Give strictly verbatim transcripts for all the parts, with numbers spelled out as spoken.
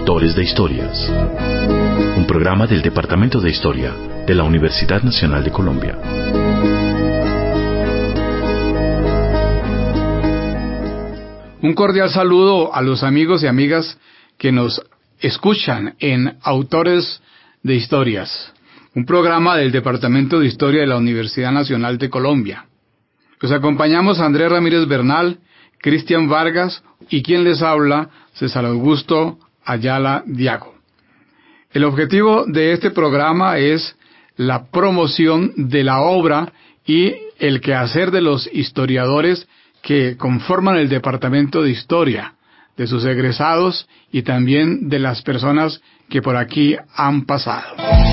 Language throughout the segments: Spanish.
Autores de Historias, un programa del Departamento de Historia de la Universidad Nacional de Colombia. Un cordial saludo a los amigos y amigas que nos escuchan en Autores de Historias, un programa del Departamento de Historia de la Universidad Nacional de Colombia. Los acompañamos Andrés Ramírez Bernal, Cristian Vargas y quien les habla, César Augusto Ayala Diago. El objetivo de este programa es la promoción de la obra y el quehacer de los historiadores que conforman el Departamento de Historia, de sus egresados y también de las personas que por aquí han pasado.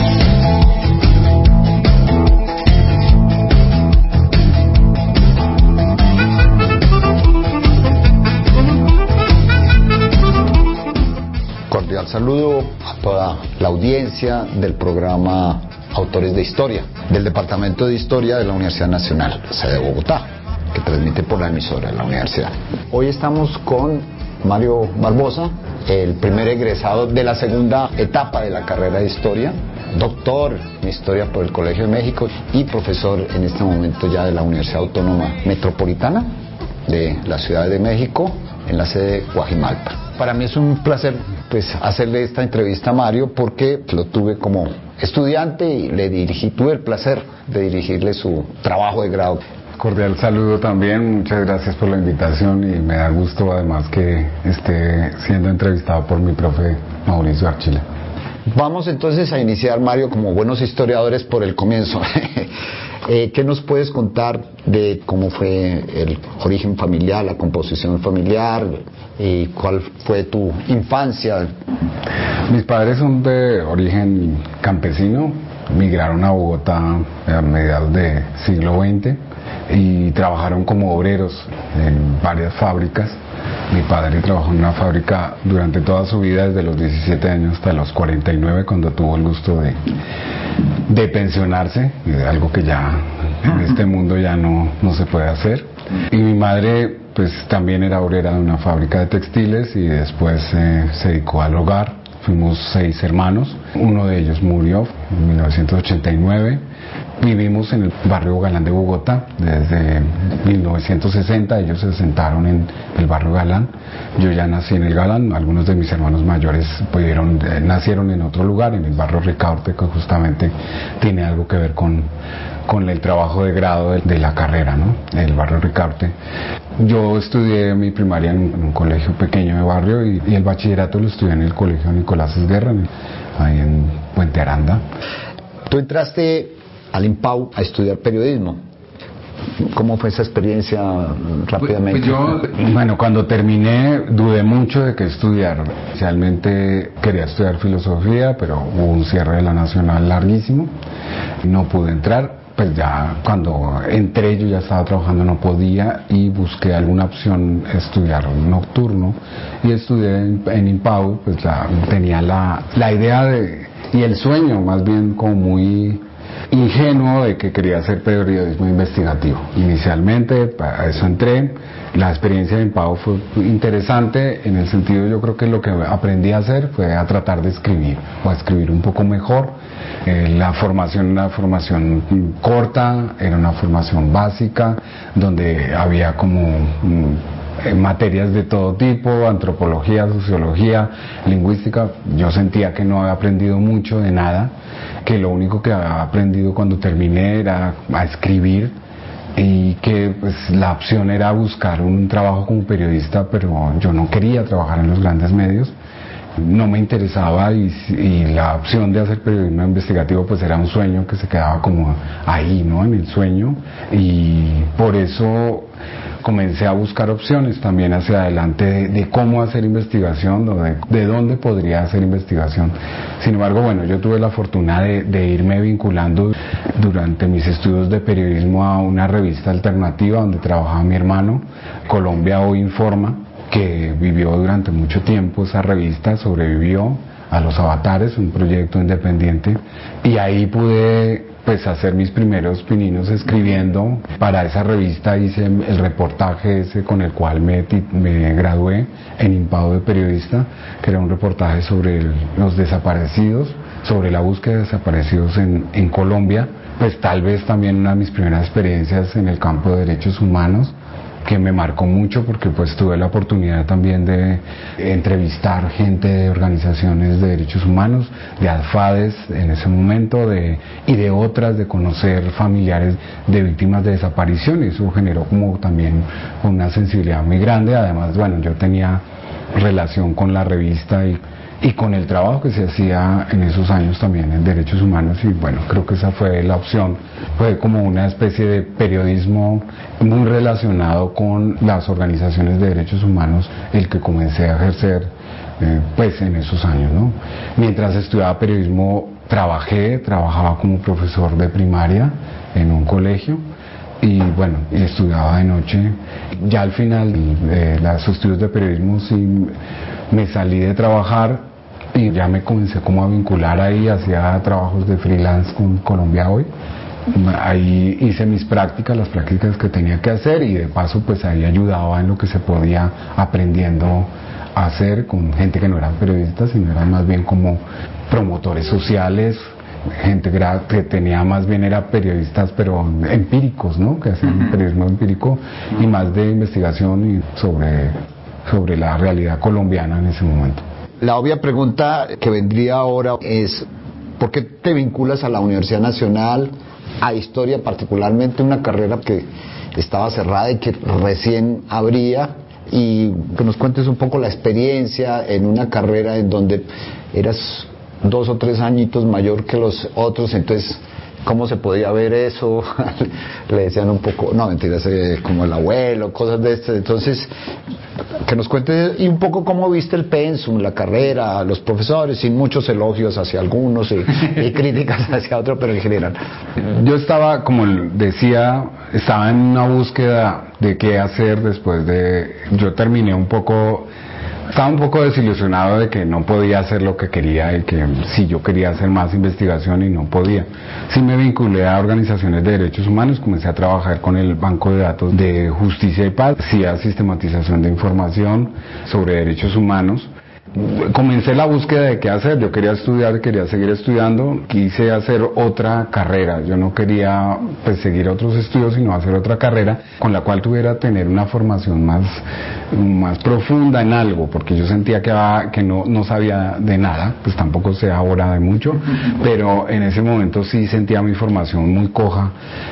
Cordial saludo a toda la audiencia del programa Autores de Historia, del Departamento de Historia de la Universidad Nacional, sede de Bogotá, que transmite por la emisora de la universidad. Hoy estamos con Mario Barbosa, el primer egresado de la segunda etapa de la carrera de Historia, doctor en Historia por el Colegio de México y profesor en este momento ya de la Universidad Autónoma Metropolitana de la Ciudad de México, en la sede de Guajimalpa. Para mí es un placer pues hacerle esta entrevista a Mario porque lo tuve como estudiante y le dirigí, tuve el placer de dirigirle su trabajo de grado. Cordial saludo también, muchas gracias por la invitación y me da gusto además que esté siendo entrevistado por mi profe Mauricio Archila. Vamos entonces a iniciar, Mario, como buenos historiadores por el comienzo. eh, ¿Qué nos puedes contar de cómo fue el origen familiar, la composición familiar y cuál fue tu infancia? Mis padres son de origen campesino, migraron a Bogotá a mediados del siglo veinte y trabajaron como obreros en varias fábricas. Mi padre trabajó en una fábrica durante toda su vida, desde los diecisiete años hasta los cuarenta y nueve, cuando tuvo el gusto de, de pensionarse, algo que ya en este mundo ya no, no se puede hacer. Y mi madre pues también era obrera de una fábrica de textiles y después eh, se dedicó al hogar. Fuimos seis hermanos, uno de ellos murió en mil novecientos ochenta y nueve. Vivimos en el barrio Galán de Bogotá desde mil novecientos sesenta, ellos se asentaron en el barrio Galán. Yo ya nací en el Galán, algunos de mis hermanos mayores pudieron, eh, nacieron en otro lugar, en el barrio Ricaurte, que justamente tiene algo que ver con, con el trabajo de grado de, de la carrera, ¿no? El barrio Ricaurte. Yo estudié mi primaria en un, en un colegio pequeño de barrio y, y el bachillerato lo estudié en el colegio Nicolás Esguerra, en, ahí en Puente Aranda. Tú entraste al IMPAU a estudiar periodismo. ¿Cómo fue esa experiencia rápidamente? Pues yo, bueno, cuando terminé dudé mucho de qué estudiar. Inicialmente quería estudiar filosofía, pero hubo un cierre de la Nacional larguísimo. No pude entrar. Pues ya cuando entré yo ya estaba trabajando, no podía, y busqué alguna opción estudiar nocturno y estudié en, en IMPAU. Pues la, tenía la, la idea de, y el sueño más bien como muy ingenuo de que quería hacer periodismo investigativo. Inicialmente para eso entré. La experiencia de IMPAU fue interesante en el sentido, yo creo que lo que aprendí a hacer fue a tratar de escribir o a escribir un poco mejor. Eh, la formación era una formación corta, era una formación básica donde había como mm, materias de todo tipo, antropología, sociología, lingüística. Yo sentía que no había aprendido mucho de nada, que lo único que había aprendido cuando terminé era a escribir y que pues la opción era buscar un trabajo como periodista, pero yo no quería trabajar en los grandes medios, no me interesaba y, y la opción de hacer periodismo investigativo pues era un sueño que se quedaba como ahí, ¿no? En el sueño, y por eso comencé a buscar opciones también hacia adelante de, de cómo hacer investigación, de, de dónde podría hacer investigación. Sin embargo, bueno, yo tuve la fortuna de, de irme vinculando durante mis estudios de periodismo a una revista alternativa donde trabajaba mi hermano, Colombia Hoy Informa, que vivió durante mucho tiempo. Esa revista sobrevivió a los Avatares, un proyecto independiente, y ahí pude pues hacer mis primeros pininos escribiendo. Para esa revista hice el reportaje ese con el cual me, me gradué en Impado de periodista, que era un reportaje sobre el, los desaparecidos, sobre la búsqueda de desaparecidos en, en Colombia. Pues tal vez también una de mis primeras experiencias en el campo de derechos humanos, que me marcó mucho porque pues tuve la oportunidad también de entrevistar gente de organizaciones de derechos humanos, de ADFADES en ese momento, de, y de otras, de conocer familiares de víctimas de desaparición, y eso generó como también una sensibilidad muy grande. Además, bueno, yo tenía relación con la revista y y con el trabajo que se hacía en esos años también en derechos humanos, y bueno, creo que esa fue la opción. Fue como una especie de periodismo muy relacionado con las organizaciones de derechos humanos el que comencé a ejercer eh, pues en esos años, ¿no? Mientras estudiaba periodismo trabajé, trabajaba como profesor de primaria en un colegio, y bueno, y estudiaba de noche. Ya al final de los estudios de periodismo sí me salí de trabajar y ya me comencé como a vincular ahí, hacía trabajos de freelance con Colombia Hoy. Ahí hice mis prácticas, las prácticas que tenía que hacer, y de paso pues ahí ayudaba en lo que se podía aprendiendo a hacer con gente que no eran periodistas, sino eran más bien como promotores sociales, gente que tenía más bien era periodistas pero empíricos, ¿no? Que hacían uh-huh. periodismo empírico y más de investigación y sobre, sobre la realidad colombiana en ese momento. La obvia pregunta que vendría ahora es: ¿por qué te vinculas a la Universidad Nacional, a Historia particularmente, una carrera que estaba cerrada y que recién abría? Y que nos cuentes un poco la experiencia en una carrera en donde eras dos o tres añitos mayor que los otros, entonces ¿cómo se podía ver eso? Le decían un poco, no mentiras, eh, como el abuelo, cosas de este. Entonces, que nos cuentes y un poco cómo viste el pensum, la carrera, los profesores, sin muchos elogios hacia algunos y, y críticas hacia otros, pero en general. Yo estaba, como decía, estaba en una búsqueda de qué hacer después de... Yo terminé un poco... Estaba un poco desilusionado de que no podía hacer lo que quería, y que si yo quería hacer más investigación y no podía. Sí me vinculé a organizaciones de derechos humanos, comencé a trabajar con el Banco de Datos de Justicia y Paz, hacía sistematización de información sobre derechos humanos. Comencé la búsqueda de qué hacer. Yo quería estudiar, quería seguir estudiando, quise hacer otra carrera. Yo no quería pues seguir otros estudios, sino hacer otra carrera con la cual tuviera tener una formación más, más profunda en algo, porque yo sentía que, que no, no sabía de nada, pues tampoco sé ahora de mucho, pero en ese momento sí sentía mi formación muy coja,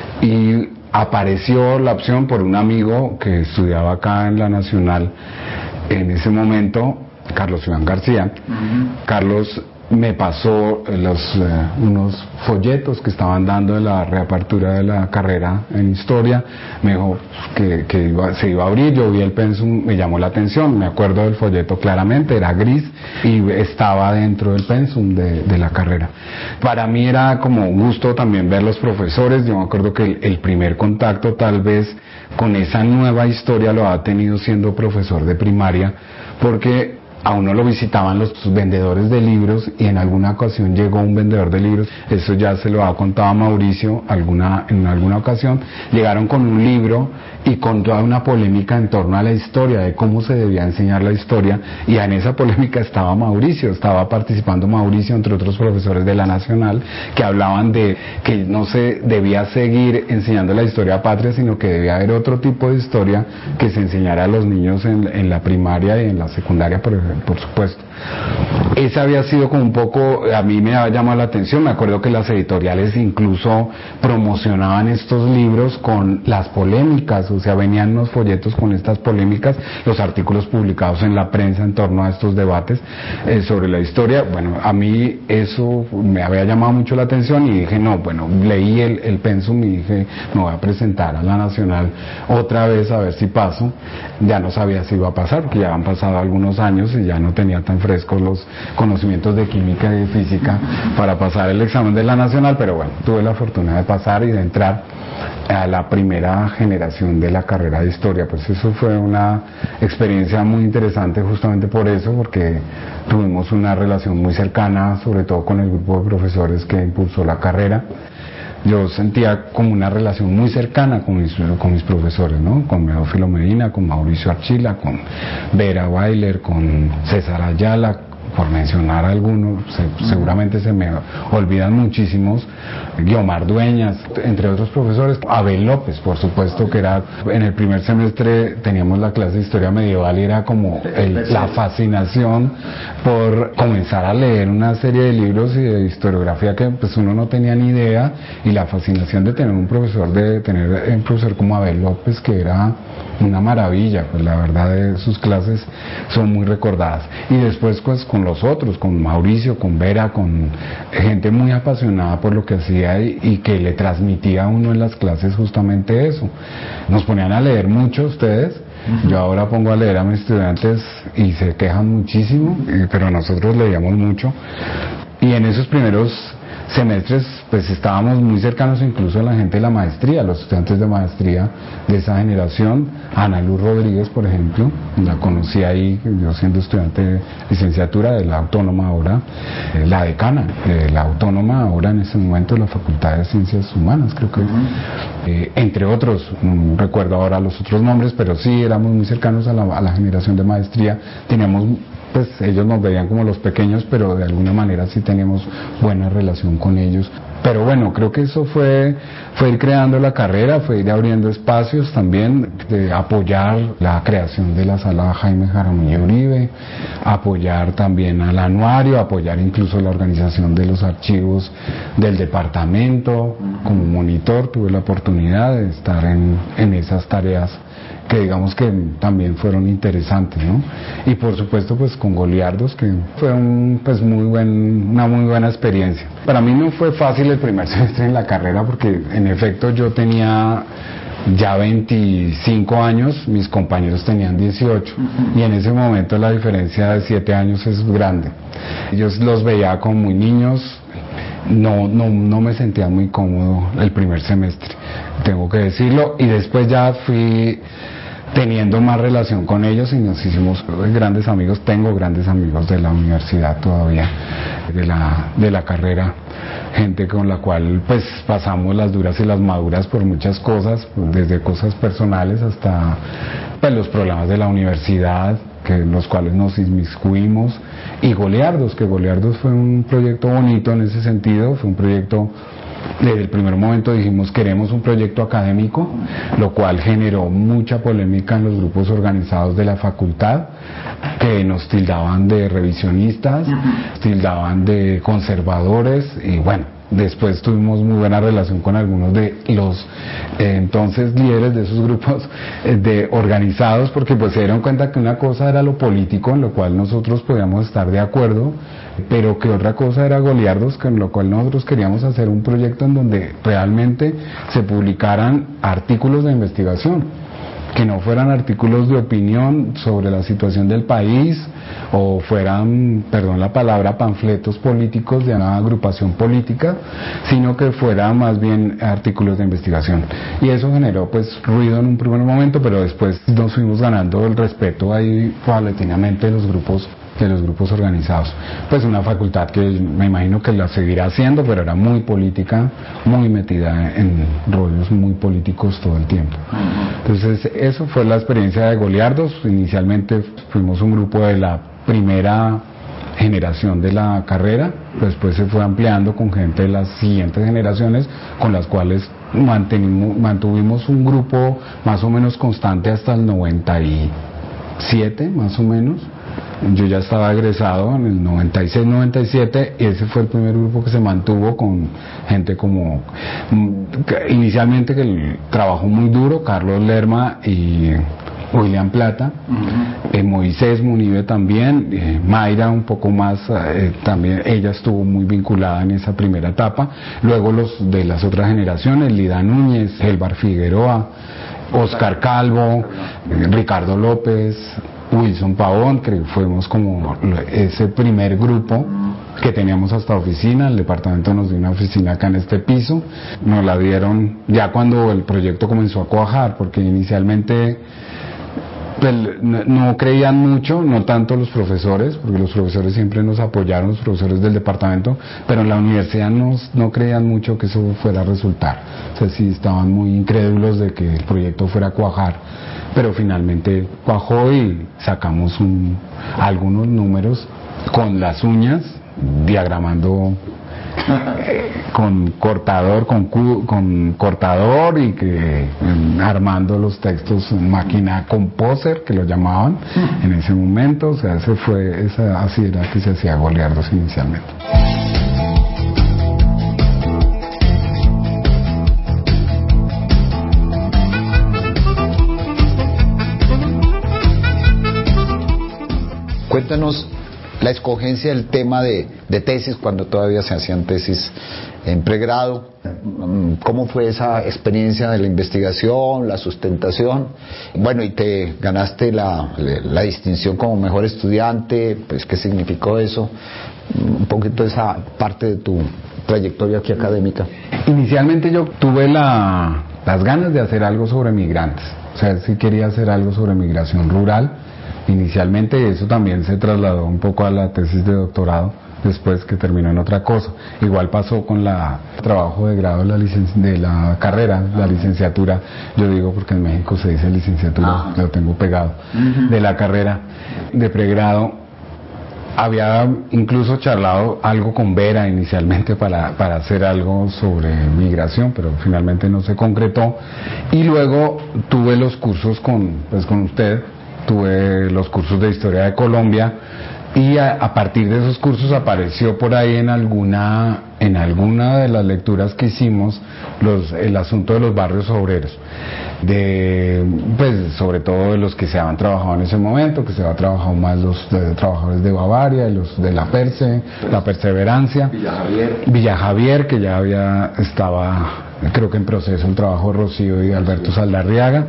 y apareció la opción por un amigo que estudiaba acá en la Nacional en ese momento, Carlos Iván García. Uh-huh. Carlos me pasó los, eh, unos folletos que estaban dando de la reapertura de la carrera en historia. Me dijo que, que iba, se iba a abrir. Yo vi el pensum, me llamó la atención, me acuerdo del folleto claramente, era gris y estaba dentro del pensum de, de la carrera. Para mí era como un gusto también ver los profesores. Yo me acuerdo que el, el primer contacto tal vez con esa nueva historia lo ha tenido siendo profesor de primaria, porque a uno lo visitaban los vendedores de libros, y en alguna ocasión llegó un vendedor de libros, eso ya se lo ha contado a Mauricio alguna, en alguna ocasión, llegaron con un libro y con toda una polémica en torno a la historia, de cómo se debía enseñar la historia, y en esa polémica estaba Mauricio, estaba participando Mauricio, entre otros profesores de la Nacional, que hablaban de que no se debía seguir enseñando la historia patria, sino que debía haber otro tipo de historia que se enseñara a los niños en, en la primaria y en la secundaria, por ejemplo. Por supuesto. Ese había sido como un poco, a mí me había llamado la atención. Me acuerdo que las editoriales incluso promocionaban estos libros con las polémicas, o sea, venían unos folletos con estas polémicas, los artículos publicados en la prensa en torno a estos debates eh, sobre la historia. Bueno, a mí eso me había llamado mucho la atención, y dije, no, bueno, leí el, el pensum y dije, me voy a presentar a la Nacional otra vez a ver si paso. Ya no sabía si iba a pasar, porque ya han pasado algunos años y y ya no tenía tan frescos los conocimientos de química y de física para pasar el examen de la nacional, pero bueno, tuve la fortuna de pasar y de entrar a la primera generación de la carrera de historia. Pues eso fue una experiencia muy interesante justamente por eso, porque tuvimos una relación muy cercana, sobre todo con el grupo de profesores que impulsó la carrera. Yo sentía como una relación muy cercana con mis, con mis profesores, ¿no? Con Teófilo Medina, con Mauricio Archila, con Vera Weiler, con César Ayala, por mencionar algunos, se, seguramente se me olvidan muchísimos, Guiomar Dueñas, entre otros profesores, Abel López, por supuesto, que era, en el primer semestre teníamos la clase de historia medieval y era como el, la fascinación por comenzar a leer una serie de libros y de historiografía que pues uno no tenía ni idea, y la fascinación de tener un profesor, de tener un profesor como Abel López, que era una maravilla, pues la verdad de sus clases son muy recordadas. Y después pues con los otros, con Mauricio, con Vera, con gente muy apasionada por lo que hacía y, y que le transmitía a uno en las clases justamente eso. Nos ponían a leer mucho ustedes. Uh-huh. Yo ahora pongo a leer a mis estudiantes y se quejan muchísimo, pero nosotros leíamos mucho. Y en esos primeros semestres pues estábamos muy cercanos incluso a la gente de la maestría, los estudiantes de maestría de esa generación. Ana Luz Rodríguez, por ejemplo, la conocí ahí, yo siendo estudiante de licenciatura de la Autónoma ahora, eh, la decana de la Autónoma ahora en ese momento de la Facultad de Ciencias Humanas, creo que, eh, entre otros, no recuerdo ahora los otros nombres, pero sí éramos muy cercanos a la, a la generación de maestría. Teníamos, pues ellos nos veían como los pequeños, pero de alguna manera sí teníamos buena relación con ellos. Pero bueno, creo que eso fue, fue ir creando la carrera, fue ir abriendo espacios también, de apoyar la creación de la sala Jaime Jaramillo Uribe, apoyar también al anuario, apoyar incluso la organización de los archivos del departamento. Como monitor tuve la oportunidad de estar en, en esas tareas que digamos que también fueron interesantes, ¿no? Y por supuesto pues con Goliardos, que fue un, pues muy buen, una muy buena experiencia. Para mí no fue fácil el primer semestre en la carrera, porque en efecto yo tenía ya veinticinco años, mis compañeros tenían dieciocho, y en ese momento la diferencia de siete años es grande. Yo los veía como muy niños. No, no, no me sentía muy cómodo el primer semestre, tengo que decirlo, y después ya fui teniendo más relación con ellos y nos hicimos grandes amigos. Tengo grandes amigos de la universidad todavía, de la, de la carrera, gente con la cual pues pasamos las duras y las maduras por muchas cosas, desde cosas personales hasta pues los problemas de la universidad, que en los cuales nos inmiscuimos, y Goliardos, que Goliardos fue un proyecto bonito en ese sentido, fue un proyecto, desde el primer momento dijimos queremos un proyecto académico, lo cual generó mucha polémica en los grupos organizados de la facultad, que nos tildaban de revisionistas, tildaban de conservadores, y bueno, después tuvimos muy buena relación con algunos de los eh, entonces líderes de esos grupos eh, de organizados, porque pues se dieron cuenta que una cosa era lo político, en lo cual nosotros podíamos estar de acuerdo, pero que otra cosa era Goliardos, con lo cual nosotros queríamos hacer un proyecto en donde realmente se publicaran artículos de investigación, que no fueran artículos de opinión sobre la situación del país, o fueran, perdón la palabra, panfletos políticos de una agrupación política, sino que fueran más bien artículos de investigación. Y eso generó pues ruido en un primer momento, pero después nos fuimos ganando el respeto ahí paulatinamente de los grupos de los grupos organizados. Pues una facultad que me imagino que la seguirá haciendo, pero era muy política, muy metida en rollos muy políticos todo el tiempo. Entonces eso fue la experiencia de Goliardos. Inicialmente fuimos un grupo de la primera generación de la carrera, después se fue ampliando con gente de las siguientes generaciones, con las cuales mantuvimos un grupo más o menos constante hasta el noventa y siete más o menos. Yo ya estaba egresado en el noventa y seis noventa y siete, y ese fue el primer grupo que se mantuvo, con gente como inicialmente que trabajó muy duro, Carlos Lerma y William Plata, uh-huh. eh, Moisés Munive también, eh, Mayra un poco más, eh, también ella estuvo muy vinculada en esa primera etapa. Luego los de las otras generaciones, Lida Núñez, Elbar Figueroa, Oscar Calvo, eh, Ricardo López, Wilson Pavón, que fuimos como ese primer grupo que teníamos hasta oficina. El departamento nos dio una oficina acá en este piso, nos la dieron ya cuando el proyecto comenzó a cuajar, porque inicialmente pues, no creían mucho, no tanto los profesores, porque los profesores siempre nos apoyaron, los profesores del departamento, pero en la universidad no, no creían mucho que eso fuera a resultar. O sea, sí estaban muy incrédulos de que el proyecto fuera a cuajar, pero finalmente cuajó y sacamos un, algunos números con las uñas, diagramando eh, con cortador, con, cu, con cortador y que eh, armando los textos en máquina composer, que lo llamaban en ese momento. O sea, ese fue, esa, así era que se hacía Goliardos inicialmente. Cuéntanos la escogencia del tema de, de tesis, cuando todavía se hacían tesis en pregrado. ¿Cómo fue esa experiencia de la investigación, la sustentación? Bueno, y te ganaste la, la distinción como mejor estudiante, pues ¿qué significó eso? Un poquito esa parte de tu trayectoria aquí académica. Inicialmente yo tuve la, las ganas de hacer algo sobre migrantes, o sea, sí quería hacer algo sobre migración rural. Inicialmente eso también se trasladó un poco a la tesis de doctorado, después que terminó en otra cosa. Igual pasó con la trabajo de grado de la, licen de la carrera, la licenciatura, yo digo porque en México se dice licenciatura, ah. Lo tengo pegado, uh-huh. De la carrera de pregrado. Había incluso charlado algo con Vera inicialmente para, para hacer algo sobre migración, pero finalmente no se concretó. Y luego tuve los cursos con, pues con usted, tuve los cursos de historia de Colombia, y a, a partir de esos cursos apareció por ahí en alguna en alguna de las lecturas que hicimos los, el asunto de los barrios obreros, de pues sobre todo de los que se habían trabajado en ese momento, que se habían trabajado más los de, trabajadores de Bavaria, los de la Perse, la Perseverancia, Villa Javier, Villa Javier, que ya había estaba creo que en proceso el trabajo de Rocío y de Alberto Saldarriaga.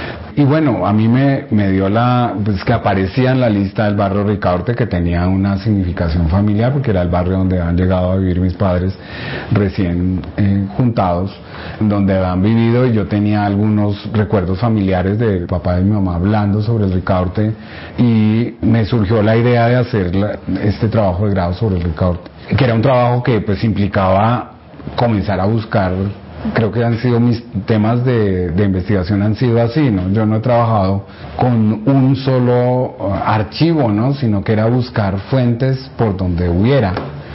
Y bueno, a mí me, me dio la, pues que aparecía en la lista del barrio Ricaurte, que tenía una significación familiar, porque era el barrio donde han llegado a vivir mis padres recién eh, juntados, donde habían vivido, y yo tenía algunos recuerdos familiares de papá y mi mamá hablando sobre el Ricaurte, y me surgió la idea de hacer la, este trabajo de grado sobre el Ricaurte, que era un trabajo que pues implicaba comenzar a buscar. Creo que han sido mis temas de, de investigación han sido así, ¿no? Yo no he trabajado con un solo archivo, ¿no? Sino que era buscar fuentes por donde hubiera.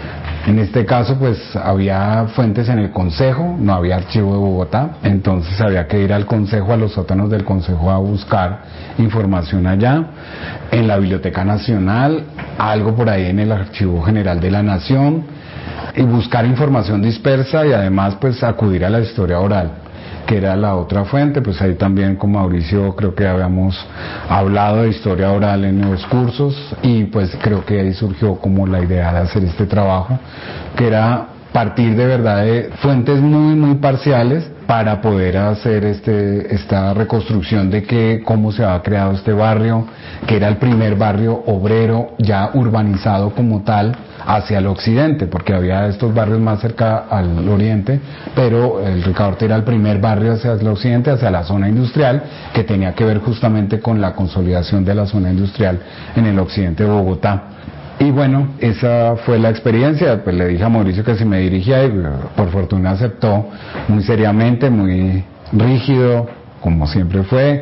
En este caso, pues, había fuentes en el Concejo, no había archivo de Bogotá, entonces había que ir al Concejo, a los sótanos del Concejo a buscar información allá. En la Biblioteca Nacional, algo por ahí en el Archivo General de la Nación, y buscar información dispersa y además pues acudir a la historia oral, que era la otra fuente. Pues ahí también con Mauricio creo que habíamos hablado de historia oral en los cursos, y pues creo que ahí surgió como la idea de hacer este trabajo, que era partir de verdad de fuentes muy muy parciales para poder hacer este esta reconstrucción de que cómo se había creado este barrio, que era el primer barrio obrero ya urbanizado como tal hacia el occidente, porque había estos barrios más cerca al oriente, pero el Ricaurte era el primer barrio hacia el occidente, hacia la zona industrial, que tenía que ver justamente con la consolidación de la zona industrial en el occidente de Bogotá. Y bueno, esa fue la experiencia. Pues le dije a Mauricio que se me dirigía, y por fortuna aceptó muy seriamente, muy rígido, como siempre fue,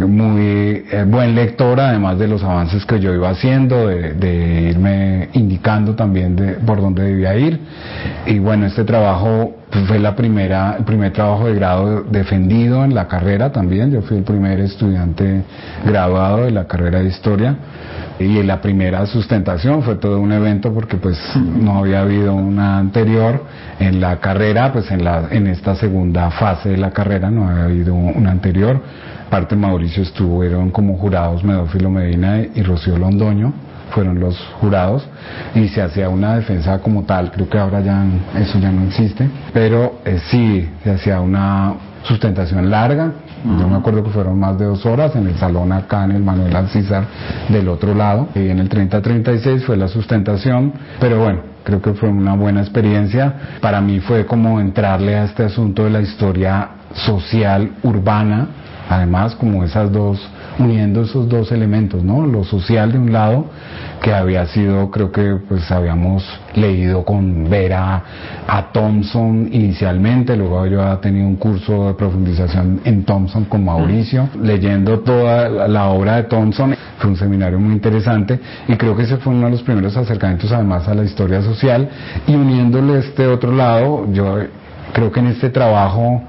muy eh, buen lector, además de los avances que yo iba haciendo, de, de irme indicando también de por dónde debía ir. Y bueno, este trabajo pues, fue la primera, el primer trabajo de grado defendido en la carrera también. Yo fui el primer estudiante graduado de la carrera de Historia, y la primera sustentación fue todo un evento, porque pues no había habido una anterior en la carrera, pues en la en esta segunda fase de la carrera no había habido una anterior. Aparte Mauricio estuvieron como jurados Medófilo Medina y Rocío Londoño, fueron los jurados, y se hacía una defensa como tal. Creo que ahora ya eso ya no existe, pero eh, sí se hacía una sustentación larga, Uh-huh. Yo me acuerdo que fueron más de dos horas en el salón acá en el Manuel Alcízar del otro lado, y en el treinta treinta y seis fue la sustentación, pero bueno, creo que fue una buena experiencia. Para mí fue como entrarle a este asunto de la historia social urbana, además como esas dos, uniendo esos dos elementos, ¿no? Lo social de un lado, que había sido, creo que pues habíamos leído con Vera a Thompson inicialmente, luego yo había tenido un curso de profundización en Thompson con Mauricio, leyendo toda la obra de Thompson. Fue un seminario muy interesante y creo que ese fue uno de los primeros acercamientos además a la historia social, y uniéndole este otro lado, yo creo que en este trabajo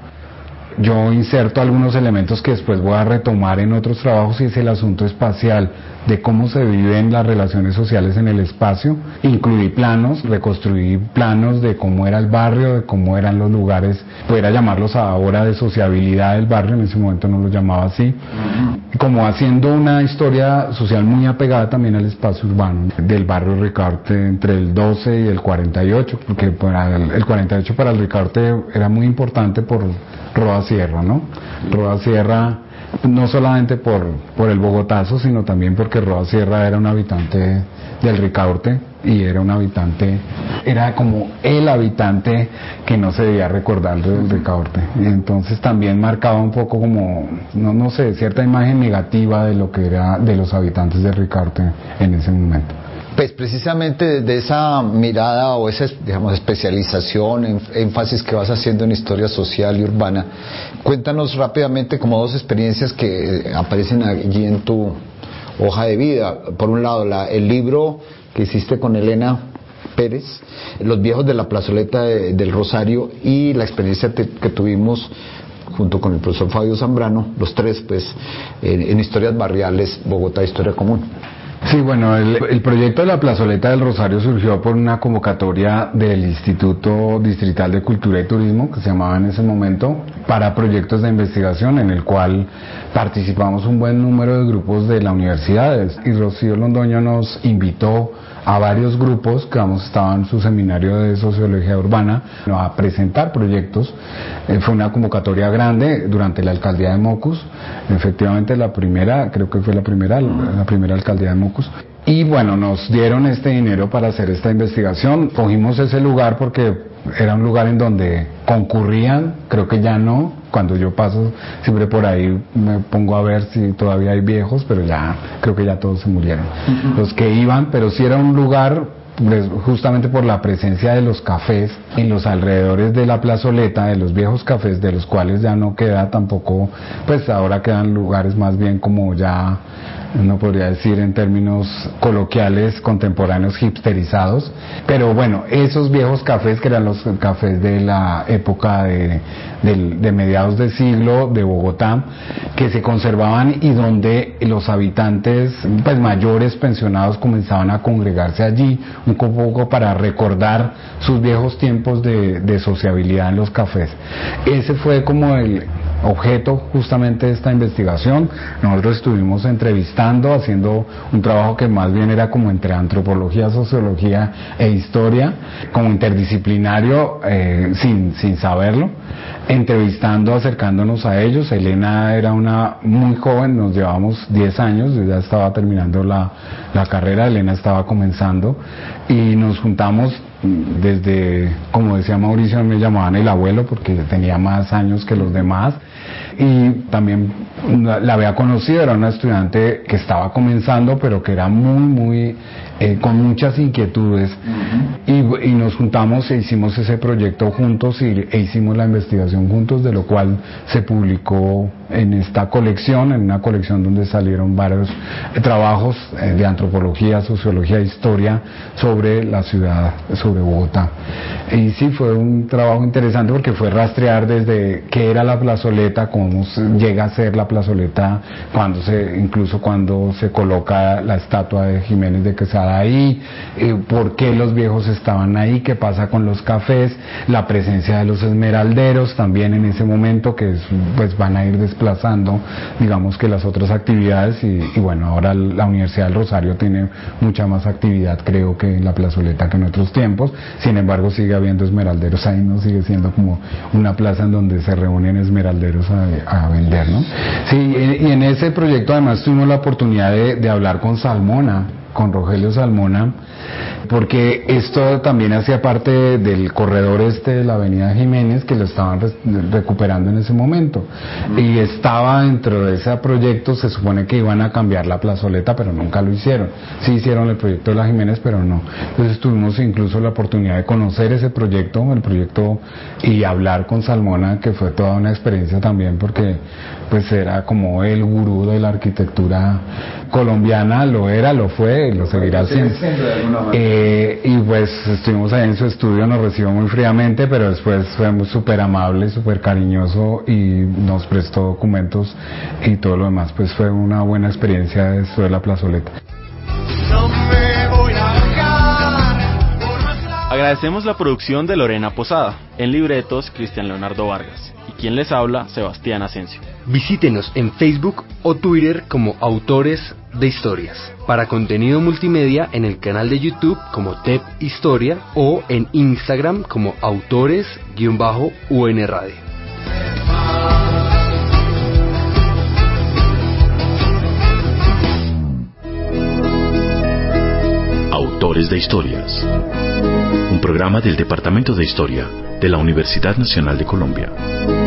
yo inserto algunos elementos que después voy a retomar en otros trabajos, y es el asunto espacial, de cómo se viven las relaciones sociales en el espacio. Incluí planos, reconstruí planos de cómo era el barrio, de cómo eran los lugares, pudiera llamarlos ahora de sociabilidad del barrio, en ese momento no los llamaba así, como haciendo una historia social muy apegada también al espacio urbano del barrio Ricaurte entre el doce y el cuarenta y ocho, porque para el, el cuarenta y ocho para el Ricaurte era muy importante por Roa Sierra, ¿no? Roa Sierra, no solamente por, por el bogotazo, sino también porque Roa Sierra era un habitante del Ricaurte, y era un habitante, era como el habitante que no se debía recordar del Ricaurte. Y entonces también marcaba un poco como, no, no sé, cierta imagen negativa de lo que era de los habitantes del Ricaurte en ese momento. Pues precisamente desde esa mirada o esa, digamos, especialización, énfasis que vas haciendo en historia social y urbana, cuéntanos rápidamente como dos experiencias que aparecen allí en tu hoja de vida. Por un lado, la, el libro que hiciste con Elena Pérez, Los viejos de la plazoleta de, del Rosario, y la experiencia te, que tuvimos junto con el profesor Fabio Zambrano, los tres pues en, en Historias Barriales, Bogotá, Historia Común. Sí, bueno, el, el proyecto de la plazoleta del Rosario surgió por una convocatoria del Instituto Distrital de Cultura y Turismo, que se llamaba en ese momento, para proyectos de investigación, en el cual participamos un buen número de grupos de la universidad, y Rocío Londoño nos invitó a varios grupos que vamos, estaban en su seminario de sociología urbana a presentar proyectos. Eh, fue una convocatoria grande durante la alcaldía de Mocus, efectivamente la primera, creo que fue la primera, la primera alcaldía de Mocus. Y bueno, nos dieron este dinero para hacer esta investigación. Cogimos ese lugar porque era un lugar en donde concurrían, creo que ya no, cuando yo paso siempre por ahí me pongo a ver si todavía hay viejos, pero ya creo que ya todos se murieron, uh-huh. Los que iban, pero sí era un lugar pues, justamente por la presencia de los cafés en los alrededores de la plazoleta, de los viejos cafés, de los cuales ya no queda tampoco, pues ahora quedan lugares más bien como ya, uno podría decir en términos coloquiales, contemporáneos, hipsterizados. Pero bueno, esos viejos cafés, que eran los cafés de la época de, de, de mediados de siglo de Bogotá, que se conservaban y donde los habitantes pues mayores, pensionados, comenzaban a congregarse allí un poco para recordar sus viejos tiempos de, de sociabilidad en los cafés. Ese fue como el objeto justamente de esta investigación. Nosotros estuvimos entrevistando, haciendo un trabajo que más bien era como entre antropología, sociología e historia, como interdisciplinario, eh, sin, sin saberlo, entrevistando, acercándonos a ellos. Elena era una muy joven, nos llevamos diez años, yo ya estaba terminando la, la carrera, Elena estaba comenzando, y nos juntamos desde, como decía Mauricio, me llamaban el abuelo porque tenía más años que los demás, y también la había conocido, era una estudiante que estaba comenzando, pero que era muy, muy, eh, con muchas inquietudes, uh-huh. y, y nos juntamos e hicimos ese proyecto juntos y, e hicimos la investigación juntos, de lo cual se publicó en esta colección, en una colección donde salieron varios eh, trabajos eh, de antropología, sociología e historia sobre la ciudad, sobre Bogotá. Y sí, fue un trabajo interesante porque fue rastrear desde qué era la plazoleta, cómo llega a ser la plazoleta, cuando se, incluso cuando se coloca la estatua de Jiménez de Quesada ahí, eh, por qué los viejos estaban ahí, qué pasa con los cafés, la presencia de los esmeralderos también en ese momento, que es, pues van a ir desplazando, digamos, que las otras actividades, y, y bueno, ahora la Universidad del Rosario tiene mucha más actividad, creo, que en la plazoleta que en otros tiempos. Sin embargo, sigue habiendo esmeralderos ahí, no sigue siendo como una plaza en donde se reúnen esmeralderos a, a vender, ¿no? Sí, y en ese proyecto además tuvimos la oportunidad de, de hablar con Salmona, con Rogelio Salmona, porque esto también hacía parte del corredor este de la avenida Jiménez, que lo estaban re recuperando en ese momento, y estaba dentro de ese proyecto. Se supone que iban a cambiar la plazoleta, pero nunca lo hicieron. Sí hicieron el proyecto de la Jiménez, pero no. Entonces tuvimos incluso la oportunidad de conocer ese proyecto, el proyecto, y hablar con Salmona, que fue toda una experiencia también, porque pues era como el gurú de la arquitectura colombiana, lo era, lo fue, lo seguirá siendo. Eh, y pues estuvimos ahí en su estudio, nos recibió muy fríamente, pero después fue súper amable, súper cariñoso y nos prestó documentos y todo lo demás. Pues fue una buena experiencia esto de la plazoleta. Agradecemos la producción de Lorena Posada, en libretos Cristian Leonardo Vargas, y quien les habla, Sebastián Asensio. Visítenos en Facebook o Twitter como Autores de Historias. Para contenido multimedia en el canal de YouTube como T E P Historia o en Instagram como Autores-U N Radio. Autores de Historias. Un programa del Departamento de Historia de la Universidad Nacional de Colombia.